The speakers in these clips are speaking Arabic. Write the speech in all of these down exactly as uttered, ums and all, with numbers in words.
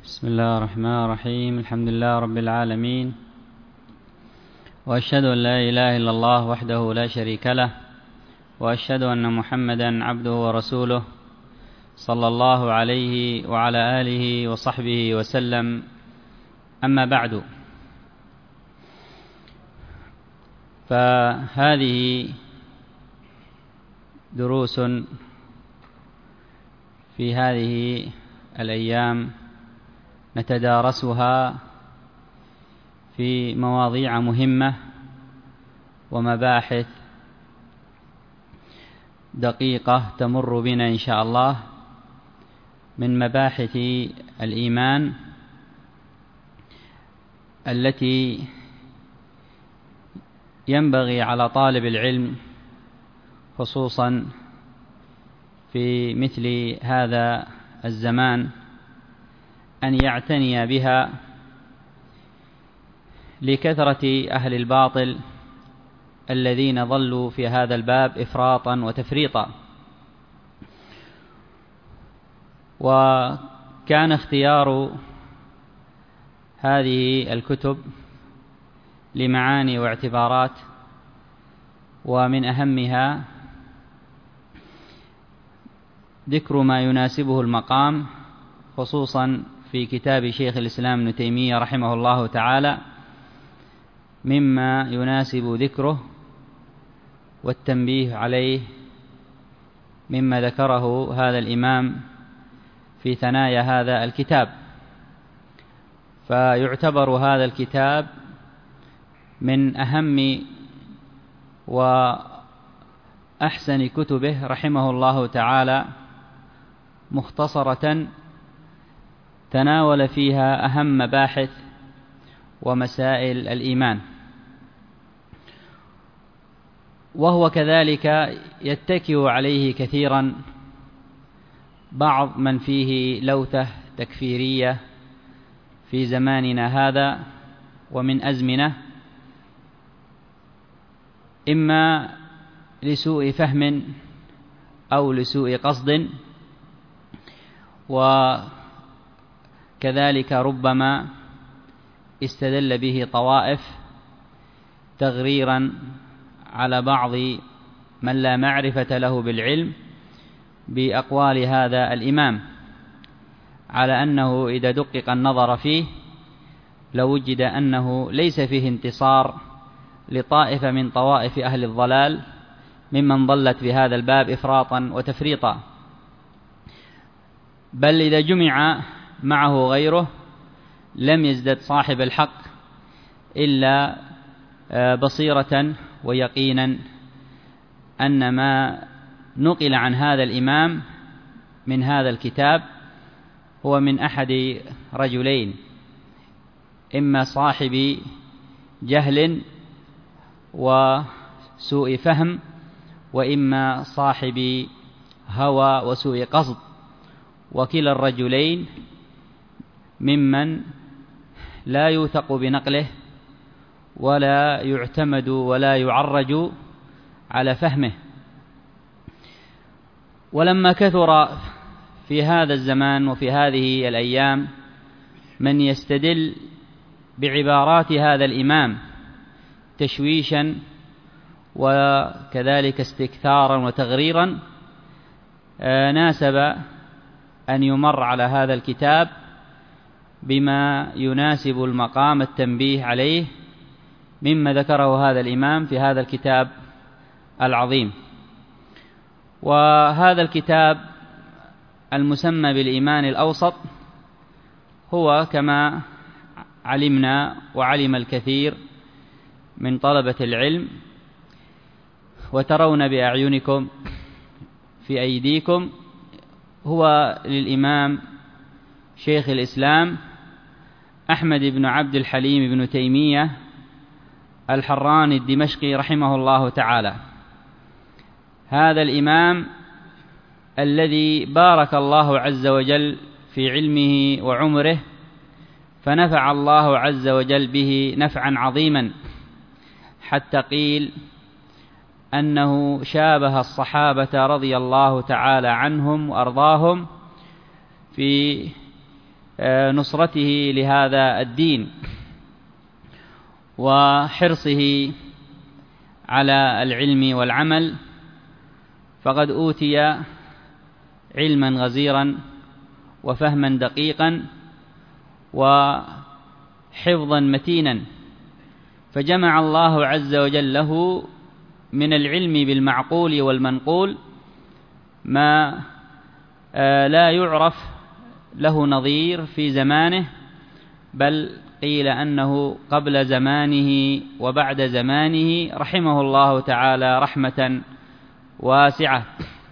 بسم الله الرحمن الرحيم. الحمد لله رب العالمين، وأشهد أن لا إله إلا الله وحده لا شريك له، وأشهد أن محمدا عبده ورسوله صلى الله عليه وعلى آله وصحبه وسلم. أما بعد، فهذه دروس في هذه الأيام نتدارسها في مواضيع مهمة ومباحث دقيقة تمر بنا إن شاء الله من مباحث الإيمان التي ينبغي على طالب العلم خصوصا في مثل هذا الزمان أن يعتني بها، لكثرة أهل الباطل الذين ضلوا في هذا الباب إفراطا وتفريطا. وكان اختيار هذه الكتب لمعاني واعتبارات، ومن أهمها ذكر ما يناسبه المقام، خصوصا في كتاب شيخ الإسلام ابن تيمية رحمه الله تعالى مما يناسب ذكره والتنبيه عليه مما ذكره هذا الإمام في ثنايا هذا الكتاب. فيعتبر هذا الكتاب من أهم وأحسن كتبه رحمه الله تعالى، مختصرة تناول فيها أهم مباحث ومسائل الإيمان. وهو كذلك يتكئ عليه كثيرا بعض من فيه لوثة تكفيرية في زماننا هذا ومن أزمنة، إما لسوء فهم أو لسوء قصد، وكذلك ربما استدل به طوائف تغريرا على بعض من لا معرفة له بالعلم بأقوال هذا الإمام، على أنه إذا دقق النظر فيه لوجد أنه ليس فيه انتصار لطائفة من طوائف أهل الضلال ممن ضلت في هذا الباب إفراطا وتفريطا، بل إذا جمع معه غيره لم يزدد صاحب الحق إلا بصيرة ويقينا أن ما نقل عن هذا الإمام من هذا الكتاب هو من أحد رجلين، إما صاحب جهل وسوء فهم، وإما صاحب هوى وسوء قصد، وكلا الرجلين ممن لا يوثق بنقله ولا يعتمد ولا يعرج على فهمه. ولما كثر في هذا الزمان وفي هذه الأيام من يستدل بعبارات هذا الإمام تشويشا وكذلك استكثارا وتغريرا، ناسب أن يمر على هذا الكتاب بما يناسب المقام التنبيه عليه مما ذكره هذا الإمام في هذا الكتاب العظيم. وهذا الكتاب المسمى بالإيمان الأوسط هو كما علمنا وعلم الكثير من طلبة العلم وترون بأعينكم في أيديكم، هو للإمام شيخ الإسلام أحمد بن عبد الحليم بن تيمية الحراني الدمشقي رحمه الله تعالى. هذا الإمام الذي بارك الله عز وجل في علمه وعمره، فنفع الله عز وجل به نفعا عظيما، حتى قيل أنه شابه الصحابة رضي الله تعالى عنهم وأرضاهم في نصرته لهذا الدين وحرصه على العلم والعمل، فقد أوتي علما غزيرا وفهما دقيقا وحفظا متينا، فجمع الله عز وجل له من العلم بالمعقول والمنقول ما لا يعرف له نظير في زمانه، بل قيل أنه قبل زمانه وبعد زمانه، رحمه الله تعالى رحمة واسعة.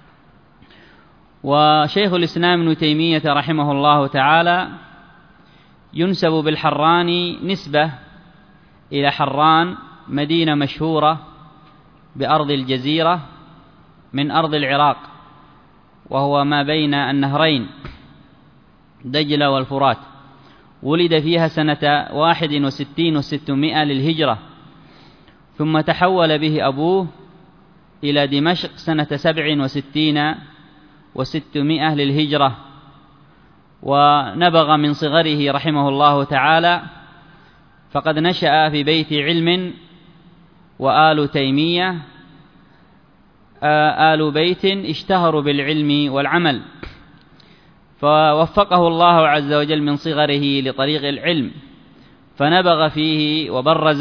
وشيخ الإسلام ابن تيمية رحمه الله تعالى ينسب بالحران نسبة إلى حران، مدينة مشهورة بأرض الجزيرة من أرض العراق، وهو ما بين النهرين دجلة والفرات. ولد فيها سنة واحد وستين وستمائة للهجرة، ثم تحول به أبوه إلى دمشق سنة سبع وستين وستمائة للهجرة، ونبغ من صغره رحمه الله تعالى، فقد نشأ في بيت علم، وآل تيمية آل بيت اشتهروا بالعلم والعمل، فوفقه الله عز وجل من صغره لطريق العلم، فنبغ فيه وبرز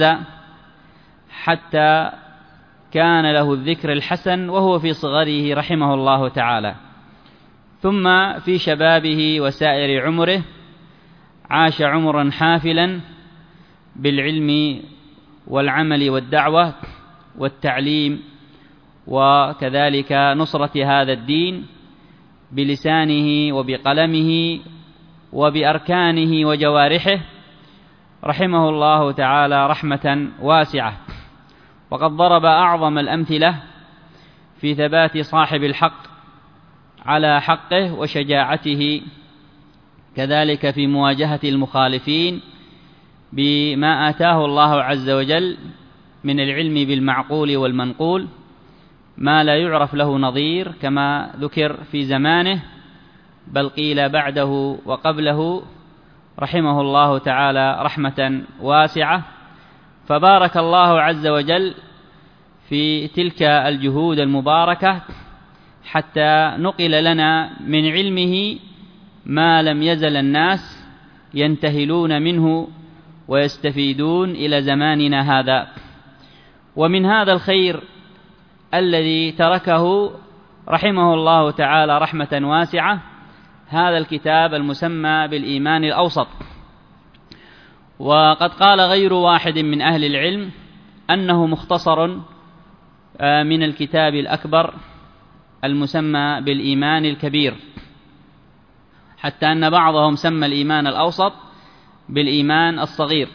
حتى كان له الذكر الحسن وهو في صغره رحمه الله تعالى. ثم في شبابه وسائر عمره عاش عمرا حافلا بالعلم والعمل والدعوة والتعليم، وكذلك نصرة هذا الدين بلسانه وبقلمه وبأركانه وجوارحه، رحمه الله تعالى رحمة واسعة. وقد ضرب أعظم الأمثلة في ثبات صاحب الحق على حقه وشجاعته، كذلك في مواجهة المخالفين بما آتاه الله عز وجل من العلم بالمعقول والمنقول، ما لا يعرف له نظير كما ذكر في زمانه، بل قيل بعده وقبله، رحمه الله تعالى رحمة واسعة. فبارك الله عز وجل في تلك الجهود المباركة حتى نقل لنا من علمه ما لم يزل الناس ينتهلون منه ويستفيدون إلى زماننا هذا. ومن هذا الخير الذي تركه رحمه الله تعالى رحمة واسعة هذا الكتاب المسمى بالإيمان الأوسط. وقد قال غير واحد من أهل العلم أنه مختصر من الكتاب الأكبر المسمى بالإيمان الكبير، حتى أن بعضهم سمى الإيمان الأوسط بالإيمان الصغير،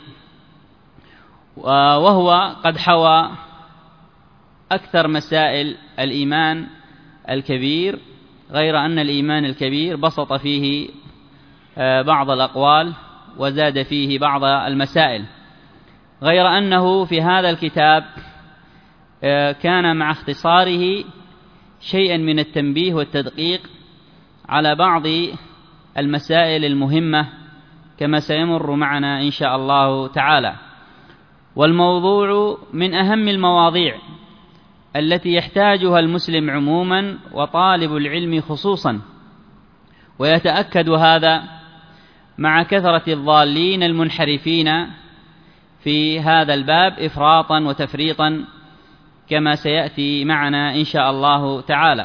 وهو قد حوى أكثر مسائل الإيمان الكبير، غير أن الإيمان الكبير بسط فيه بعض الأقوال وزاد فيه بعض المسائل، غير أنه في هذا الكتاب كان مع اختصاره شيئا من التنبيه والتدقيق على بعض المسائل المهمة كما سيمر معنا إن شاء الله تعالى. والموضوع من أهم المواضيع التي يحتاجها المسلم عموما وطالب العلم خصوصا، ويتأكد هذا مع كثرة الضالين المنحرفين في هذا الباب إفراطا وتفريطا كما سيأتي معنا إن شاء الله تعالى.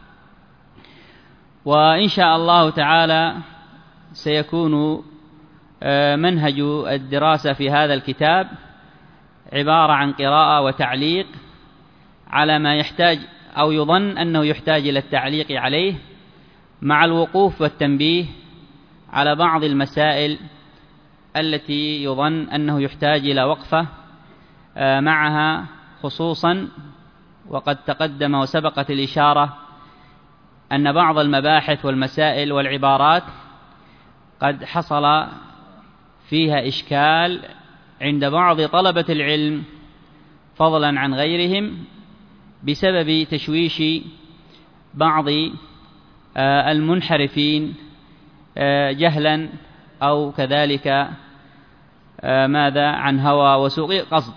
وإن شاء الله تعالى سيكون منهج الدراسة في هذا الكتاب عبارة عن قراءة وتعليق على ما يحتاج أو يظن أنه يحتاج إلى التعليق عليه، مع الوقوف والتنبيه على بعض المسائل التي يظن أنه يحتاج إلى وقفة معها، خصوصا وقد تقدم وسبقت الإشارة أن بعض المباحث والمسائل والعبارات قد حصل فيها إشكال عند بعض طلبة العلم فضلا عن غيرهم بسبب تشويش بعض المنحرفين جهلا أو كذلك ماذا عن هوى وسوء قصد.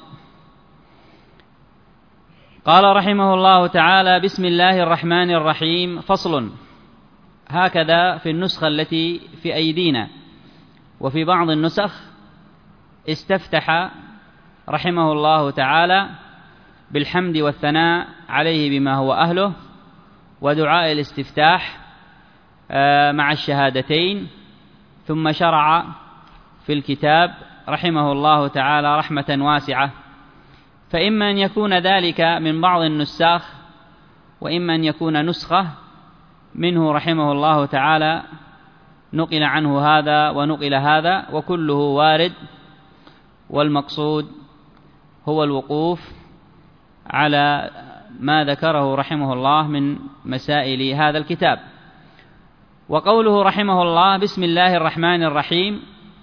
قال رحمه الله تعالى: بسم الله الرحمن الرحيم. فصل. هكذا في النسخة التي في أيدينا، وفي بعض النسخ استفتح رحمه الله تعالى بالحمد والثناء عليه بما هو أهله، ودعاء الاستفتاح مع الشهادتين، ثم شرع في الكتاب رحمه الله تعالى رحمة واسعة. فإما أن يكون ذلك من بعض النساخ، وإما أن يكون نسخة منه رحمه الله تعالى نقل عنه هذا ونقل هذا، وكله وارد، والمقصود هو الوقوف على ما ذكره رحمه الله من مسائل هذا الكتاب. وقوله رحمه الله: بسم الله الرحمن الرحيم،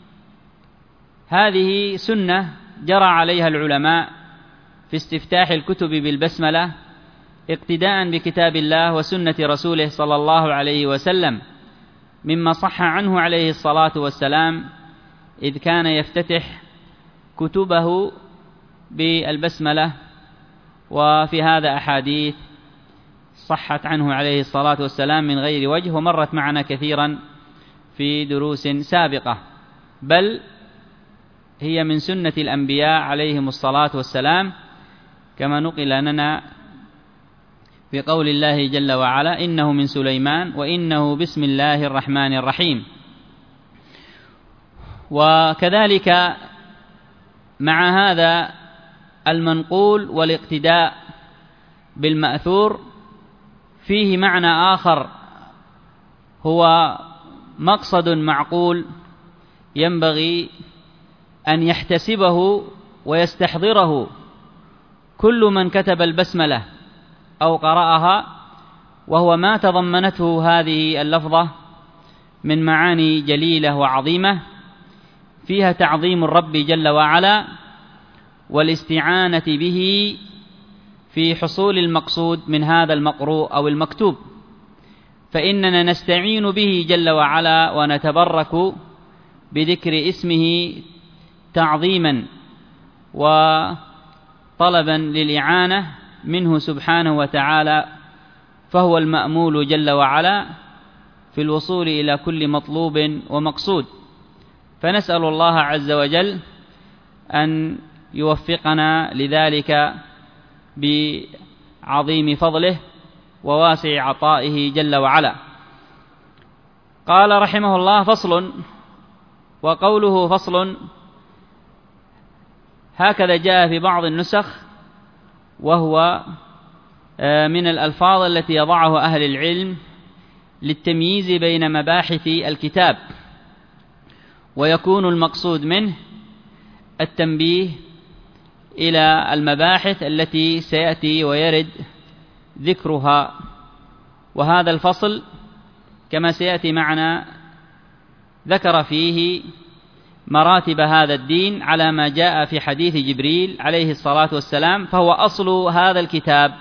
هذه سنة جرى عليها العلماء في استفتاح الكتب بالبسملة اقتداء بكتاب الله وسنة رسوله صلى الله عليه وسلم، مما صح عنه عليه الصلاة والسلام، إذ كان يفتتح كتبه بالبسملة. وفي هذا أحاديث صحت عنه عليه الصلاة والسلام من غير وجه، ومرت معنا كثيرا في دروس سابقة، بل هي من سنة الأنبياء عليهم الصلاة والسلام، كما نقل لنا في قول الله جل وعلا: إنه من سليمان وإنه بسم الله الرحمن الرحيم. وكذلك مع هذا المنقول والاقتداء بالمأثور فيه معنى آخر، هو مقصد معقول ينبغي أن يحتسبه ويستحضره كل من كتب البسملة أو قرأها، وهو ما تضمنته هذه اللفظة من معاني جليلة وعظيمة، فيها تعظيم الرب جل وعلا والاستعانة به في حصول المقصود من هذا المقروء أو المكتوب. فإننا نستعين به جل وعلا ونتبرك بذكر اسمه تعظيما وطلبا للإعانة منه سبحانه وتعالى، فهو المأمول جل وعلا في الوصول إلى كل مطلوب ومقصود. فنسأل الله عز وجل أن يوفقنا لذلك بعظيم فضله وواسع عطائه جل وعلا. قال رحمه الله: فصل. وقوله فصل هكذا جاء في بعض النسخ، وهو من الألفاظ التي يضعها أهل العلم للتمييز بين مباحث الكتاب، ويكون المقصود منه التنبيه إلى المباحث التي سيأتي ويرد ذكرها. وهذا الفصل كما سيأتي معنا ذكر فيه مراتب هذا الدين على ما جاء في حديث جبريل عليه الصلاة والسلام، فهو أصل هذا الكتاب،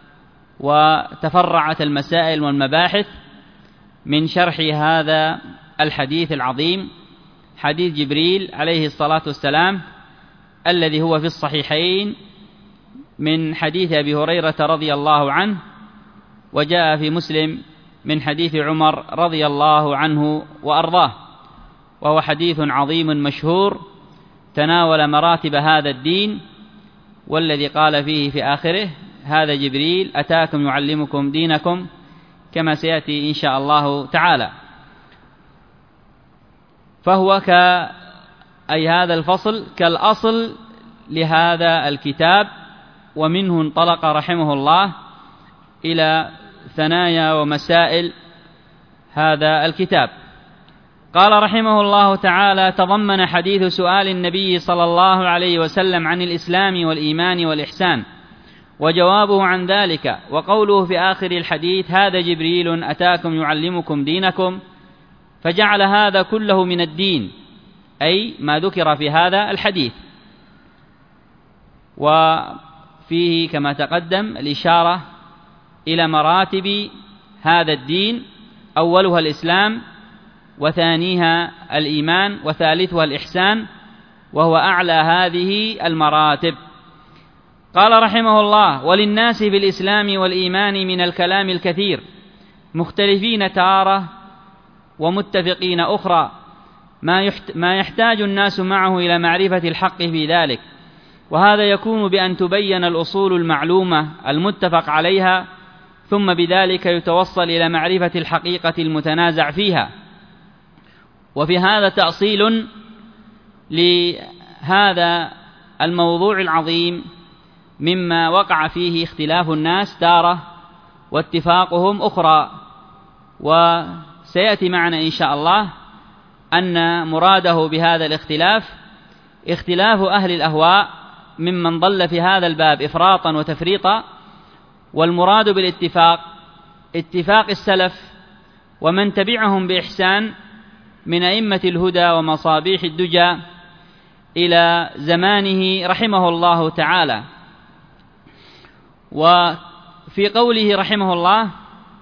وتفرعت المسائل والمباحث من شرح هذا الحديث العظيم، حديث جبريل عليه الصلاة والسلام، الذي هو في الصحيحين من حديث أبي هريرة رضي الله عنه، وجاء في مسلم من حديث عمر رضي الله عنه وأرضاه، وهو حديث عظيم مشهور تناول مراتب هذا الدين، والذي قال فيه في آخره: هذا جبريل أتاكم يعلمكم دينكم، كما سيأتي إن شاء الله تعالى. فهو ك أي هذا الفصل كالأصل لهذا الكتاب، ومنه انطلق رحمه الله إلى ثنايا ومسائل هذا الكتاب. قال رحمه الله تعالى: تضمن حديث سؤال النبي صلى الله عليه وسلم عن الإسلام والإيمان والإحسان وجوابه عن ذلك، وقوله في آخر الحديث: هذا جبريل أتاكم يعلمكم دينكم، فجعل هذا كله من الدين، أي ما ذكر في هذا الحديث. وفيه كما تقدم الإشارة إلى مراتب هذا الدين، أولها الإسلام، وثانيها الإيمان، وثالثها الإحسان، وهو أعلى هذه المراتب. قال رحمه الله: وللناس بالإسلام والإيمان من الكلام الكثير، مختلفين تارة ومتفقين أخرى، ما يحتاج الناس معه إلى معرفة الحق في ذلك، وهذا يكون بأن تبين الأصول المعلومة المتفق عليها، ثم بذلك يتوصل إلى معرفة الحقيقة المتنازع فيها. وفي هذا تأصيل لهذا الموضوع العظيم مما وقع فيه اختلاف الناس تارة واتفاقهم أخرى. وسيأتي معنا إن شاء الله أن مراده بهذا الاختلاف اختلاف أهل الأهواء ممن ضل في هذا الباب إفراطا وتفريطا، والمراد بالاتفاق اتفاق السلف ومن تبعهم بإحسان من أئمة الهدى ومصابيح الدجى إلى زمانه رحمه الله تعالى. وفي قوله رحمه الله: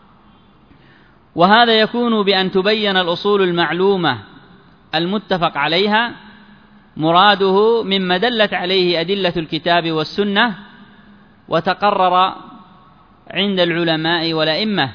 وهذا يكون بأن تبين الأصول المعلومة المتفق عليها، مراده مما دلت عليه أدلة الكتاب والسنة وتقرر عند العلماء والأئمة.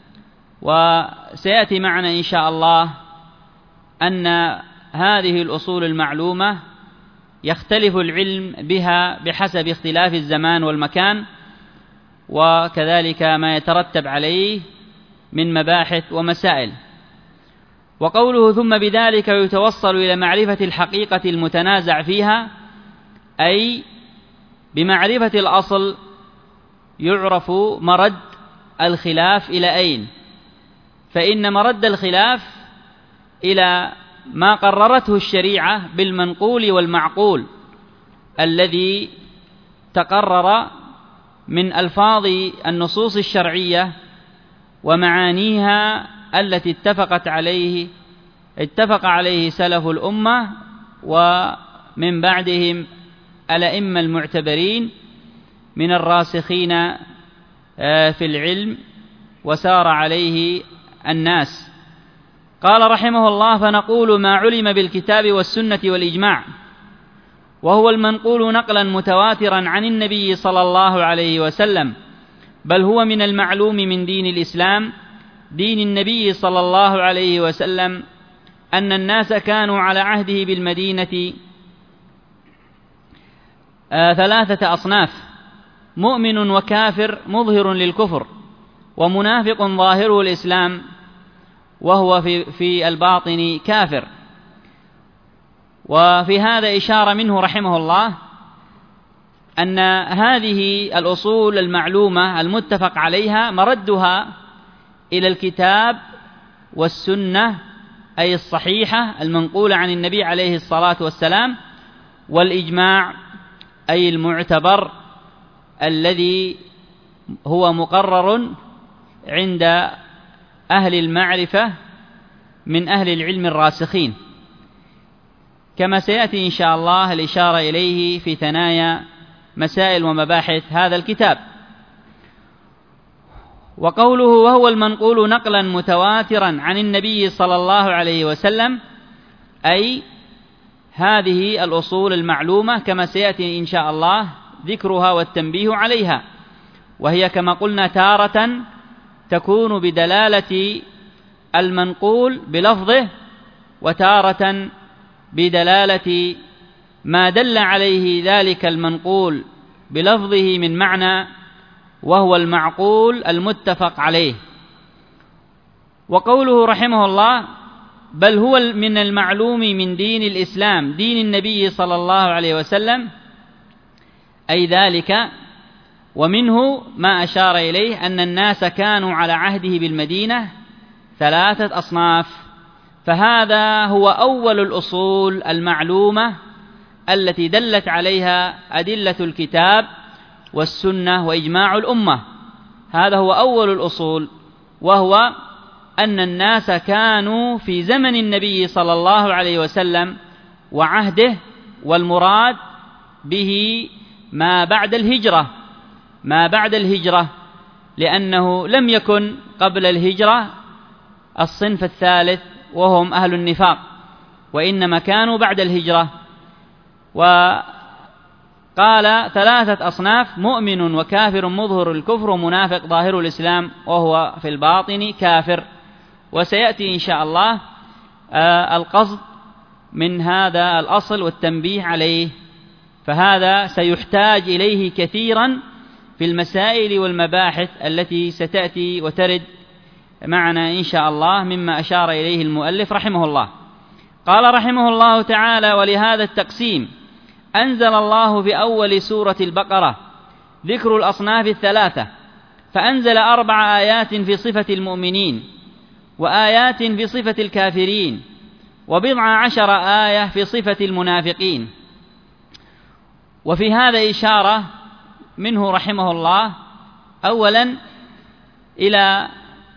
وسيأتي معنا إن شاء الله أن هذه الأصول المعلومة يختلف العلم بها بحسب اختلاف الزمان والمكان، وكذلك ما يترتب عليه من مباحث ومسائل. وقوله: ثم بذلك يتوصل إلى معرفة الحقيقة المتنازع فيها، أي بمعرفة الأصل يعرف مرد الخلاف إلى أين، فإن مرد الخلاف إلى ما قررته الشريعة بالمنقول والمعقول الذي تقرر من ألفاظ النصوص الشرعية ومعانيها التي اتفقت عليه اتفق عليه سلف الأمة ومن بعدهم الأئمة المعتبرين من الراسخين في العلم وسار عليه الناس. قال رحمه الله: فنقول ما علم بالكتاب والسنة والإجماع، وهو المنقول نقلا متواترا عن النبي صلى الله عليه وسلم، بل هو من المعلوم من دين الإسلام دين النبي صلى الله عليه وسلم أن الناس كانوا على عهده بالمدينة آه ثلاثة أصناف: مؤمن وكافر مظهر للكفر، ومنافق ظاهره الإسلام وهو في, في الباطن كافر. وفي هذا إشارة منه رحمه الله أن هذه الأصول المعلومة المتفق عليها مردها إلى الكتاب والسنة، أي الصحيحة المنقولة عن النبي عليه الصلاة والسلام، والإجماع أي المعتبر الذي هو مقرر عند أهل المعرفة من أهل العلم الراسخين، كما سيأتي إن شاء الله الإشارة إليه في ثنايا مسائل ومباحث هذا الكتاب. وقوله: وهو المنقول نقلا متواترا عن النبي صلى الله عليه وسلم، أي هذه الأصول المعلومة كما سيأتي إن شاء الله ذكرها والتنبيه عليها، وهي كما قلنا تارة تكون بدلالة المنقول بلفظه، وتارة بدلالة ما دل عليه ذلك المنقول بلفظه من معنى، وهو المعقول المتفق عليه. وقوله رحمه الله: بل هو من المعلوم من دين الإسلام دين النبي صلى الله عليه وسلم، أي ذلك ومنه ما أشار إليه أن الناس كانوا على عهده بالمدينة ثلاثة أصناف، فهذا هو أول الأصول المعلومة التي دلت عليها أدلة الكتاب والسنة وإجماع الأمة. هذا هو أول الأصول، وهو أن الناس كانوا في زمن النبي صلى الله عليه وسلم وعهده، والمراد به ما بعد الهجرة ما بعد الهجرة لأنه لم يكن قبل الهجرة الصنف الثالث وهم أهل النفاق، وإنما كانوا بعد الهجرة. وقال ثلاثة أصناف: مؤمن وكافر مظهر الكفر ومنافق ظاهر الإسلام وهو في الباطن كافر. وسيأتي إن شاء الله القصد من هذا الأصل والتنبيه عليه، فهذا سيحتاج إليه كثيرا في المسائل والمباحث التي ستأتي وترد معنا إن شاء الله، مما أشار إليه المؤلف رحمه الله. قال رحمه الله تعالى: ولهذا التقسيم أنزل الله في أول سورة البقرة ذكر الأصناف الثلاثة، فأنزل أربع آيات في صفة المؤمنين، وآيات في صفة الكافرين، وبضع عشر آية في صفة المنافقين. وفي هذا إشارة منه رحمه الله أولا إلى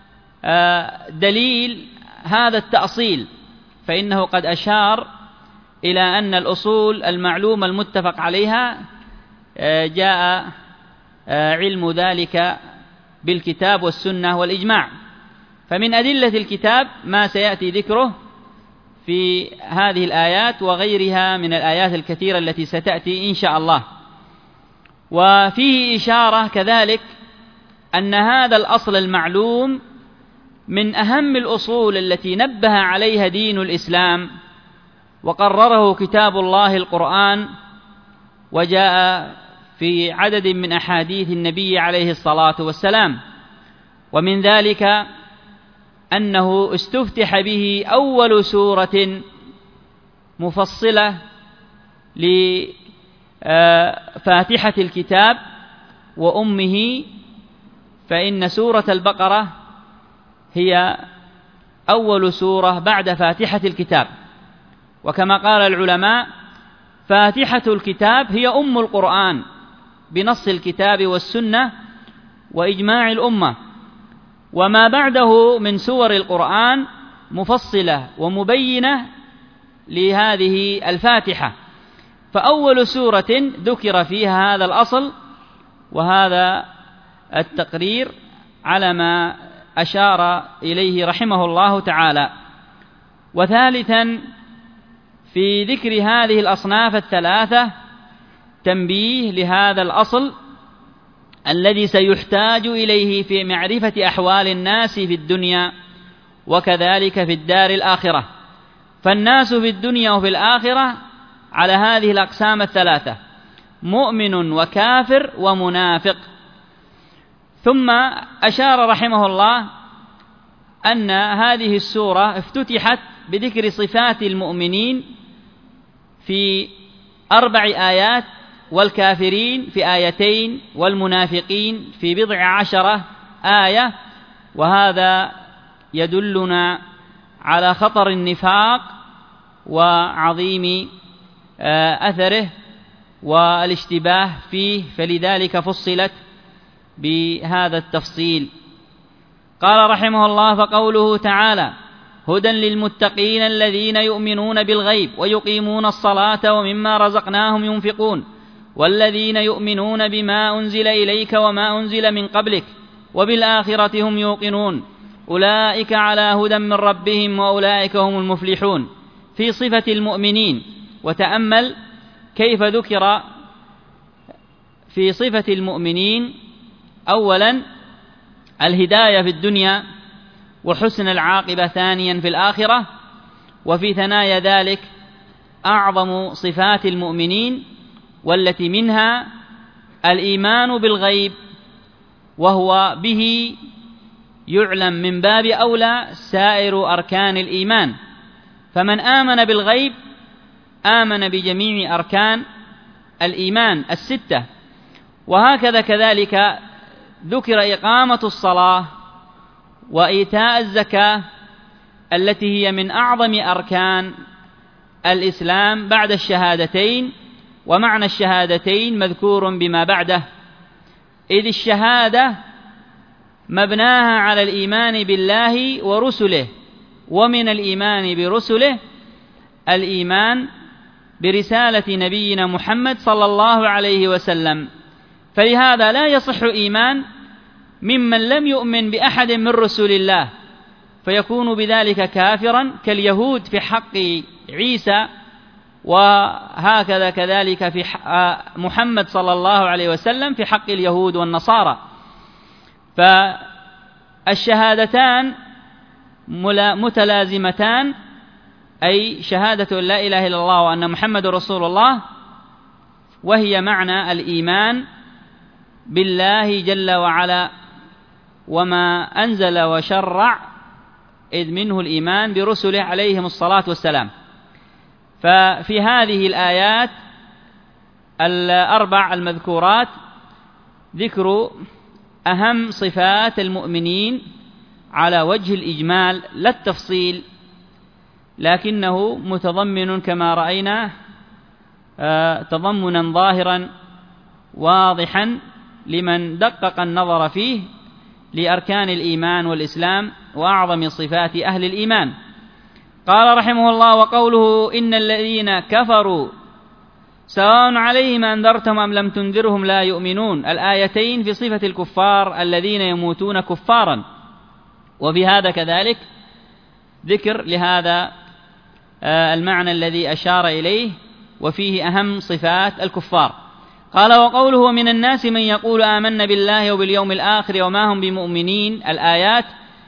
دليل هذا التأصيل، فإنه قد أشار إلى أن الأصول المعلومة المتفق عليها جاء علم ذلك بالكتاب والسنة والإجماع. فمن أدلة الكتاب ما سيأتي ذكره في هذه الآيات وغيرها من الآيات الكثيرة التي ستأتي إن شاء الله. وفيه إشارة كذلك أن هذا الأصل المعلوم من أهم الأصول التي نبه عليها دين الإسلام، وقرره كتاب الله القرآن، وجاء في عدد من أحاديث النبي عليه الصلاة والسلام. ومن ذلك أنه استفتح به أول سورة مفصلة لفاتحة الكتاب وأمه، فإن سورة البقرة هي أول سورة بعد فاتحة الكتاب. وكما قال العلماء: فاتحة الكتاب هي أم القرآن بنص الكتاب والسنة وإجماع الأمة، وما بعده من سور القرآن مفصلة ومبينة لهذه الفاتحة. فأول سورة ذكر فيها هذا الأصل وهذا التقرير على ما أشار إليه رحمه الله تعالى. وثالثا في ذكر هذه الأصناف الثلاثة تنبيه لهذا الأصل الذي سيحتاج إليه في معرفة أحوال الناس في الدنيا وكذلك في الدار الآخرة. فالناس في الدنيا وفي الآخرة على هذه الأقسام الثلاثة: مؤمن وكافر ومنافق. ثم أشار رحمه الله أن هذه السورة افتتحت بذكر صفات المؤمنين في أربع آيات، والكافرين في آيتين، والمنافقين في بضع عشرة آية. وهذا يدلنا على خطر النفاق وعظيم أثره والاشتباه فيه، فلذلك فصلت بهذا التفصيل. قال رحمه الله: فقوله تعالى: هدى للمتقين الذين يؤمنون بالغيب ويقيمون الصلاة ومما رزقناهم ينفقون والذين يؤمنون بما أنزل إليك وما أنزل من قبلك وبالآخرة هم يوقنون أولئك على هدى من ربهم وأولئك هم المفلحون. في صفة المؤمنين، وتأمل كيف ذكر في صفة المؤمنين أولا الهداية في الدنيا وحسن العاقبة ثانيا في الآخرة، وفي ثنايا ذلك أعظم صفات المؤمنين والتي منها الإيمان بالغيب، وهو به يعلم من باب أولى سائر أركان الإيمان. فمن آمن بالغيب آمن بجميع أركان الإيمان الستة. وهكذا كذلك ذكر إقامة الصلاة وإيتاء الزكاة التي هي من أعظم أركان الإسلام بعد الشهادتين، ومعنى الشهادتين مذكور بما بعده، إذ الشهادة مبناها على الإيمان بالله ورسله، ومن الإيمان برسله الإيمان برسالة نبينا محمد صلى الله عليه وسلم. فلهذا لا يصح إيمان ممن لم يؤمن بأحد من رسل الله، فيكون بذلك كافرا كاليهود في حق عيسى، وهكذا كذلك في محمد صلى الله عليه وسلم في حق اليهود والنصارى. فالشهادتان متلازمتان، أي شهادة لا إله إلا الله وأن محمد رسول الله، وهي معنى الإيمان بالله جل وعلا وما أنزل وشرع، إذ منه الإيمان برسله عليهم الصلاة والسلام. ففي هذه الآيات الأربع المذكورات ذكر أهم صفات المؤمنين على وجه الإجمال لا التفصيل، لكنه متضمن كما رأينا تضمنا ظاهرا واضحا لمن دقق النظر فيه لأركان الإيمان والإسلام وأعظم صفات أهل الإيمان. قال رحمه الله: وقوله إن الذين كفروا سواء عليهم أنذرتهم أم لم تنذرهم لا يؤمنون، الآيتين في صفة الكفار الذين يموتون كفارا، وفي هذا كذلك ذكر لهذا المعنى الذي أشار إليه وفيه أهم صفات الكفار. قال: وقوله من الناس من يقول آمنا بالله وباليوم الآخر وما هم بمؤمنين، الآيات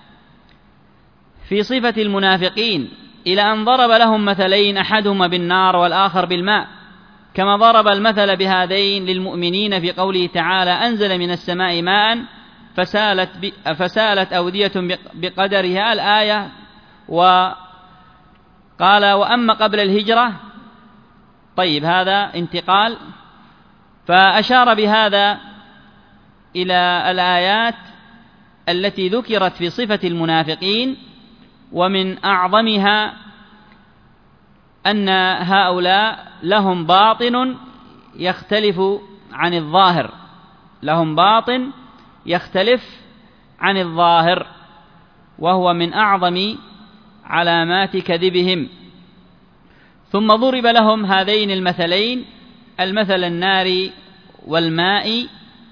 في صفة المنافقين إلى أن ضرب لهم مثلين أحدهما بالنار والآخر بالماء، كما ضرب المثل بهذين للمؤمنين في قوله تعالى: أنزل من السماء ماء فسالت, فسالت أودية بقدرها، الآية. وقال: وأما قبل الهجرة، طيب هذا انتقال، فأشار بهذا إلى الآيات التي ذكرت في صفة المنافقين، ومن أعظمها أن هؤلاء لهم باطن يختلف عن الظاهر، لهم باطن يختلف عن الظاهر، وهو من أعظم علامات كذبهم. ثم ضرب لهم هذين المثلين، المثل النار والماء،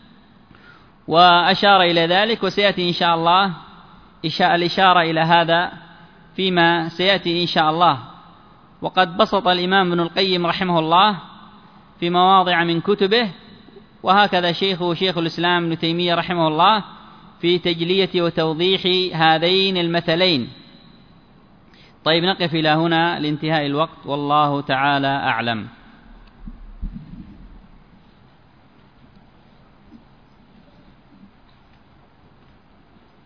وأشار إلى ذلك، وسيأتي إن شاء الله الإشارة إلى هذا فيما سيأتي إن شاء الله. وقد بسط الإمام ابن القيم رحمه الله في مواضع من كتبه، وهكذا شيخه شيخ الإسلام ابن تيمية رحمه الله في تجلية وتوضيح هذين المثلين. طيب نقف إلى هنا لانتهاء الوقت، والله تعالى أعلم.